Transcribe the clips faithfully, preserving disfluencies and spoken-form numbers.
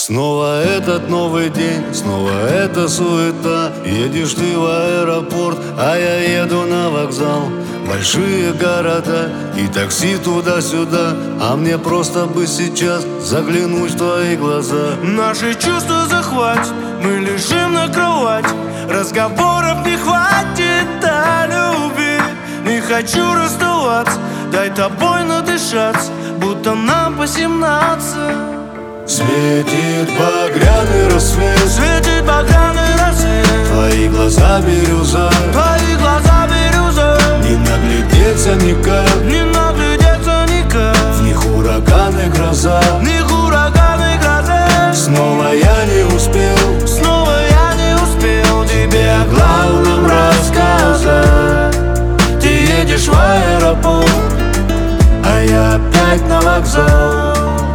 Снова этот новый день, снова эта суета. Едешь ты в аэропорт, а я еду на вокзал. Большие города и такси туда-сюда, а мне просто бы сейчас заглянуть в твои глаза. Наши чувства захватят, мы лежим на кровати. Разговоров не хватит о любви. Не хочу расставаться, дай тобой надышаться, будто нам по семнадцать. Светит багряный рассвет, Светит багряный рассвет. твои глаза бирюза, Твои глаза бирюза. не наглядеться никак, Не наглядеться никак. в них ураган и гроза. В них ураган и гроза. Снова я не успел, Снова я не успел тебе о главном рассказать. Ты едешь в аэропорт, а я опять на вокзал.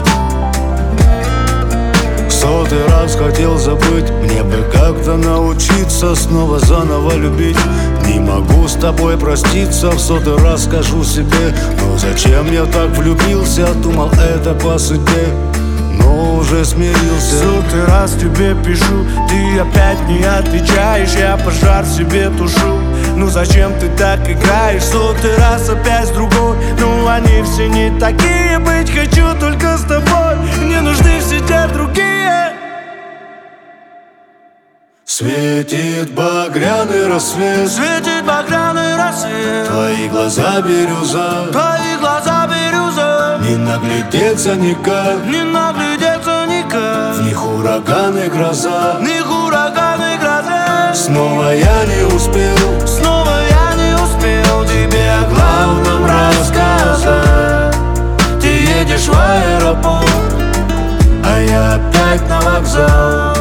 Сотый раз хотел забыть, мне бы как-то научиться снова заново любить. Не могу с тобой проститься, в сотый раз скажу себе: ну зачем я так влюбился, думал это по судьбе, но уже смирился. Сотый раз тебе пишу, ты опять не отвечаешь, я пожар себе тушу. Ну зачем ты так играешь? Сотый раз опять с другой. Ну они все не такие, быть хочу только с тобой. Не нужны все те другие. Светит багряный рассвет, Светит багряный рассвет. твои глаза бирюза, Твои глаза бирюза. не наглядеться никак, Не наглядеться никак. в них ураган и гроза. В них ураган и гроза. Снова я не успел, Снова я не успел тебе о главном рассказать. Ты едешь в аэропорт, а я опять на вокзал.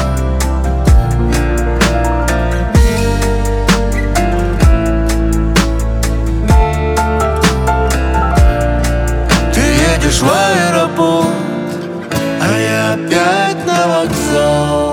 Ты едешь в аэропорт, а я опять на вокзал.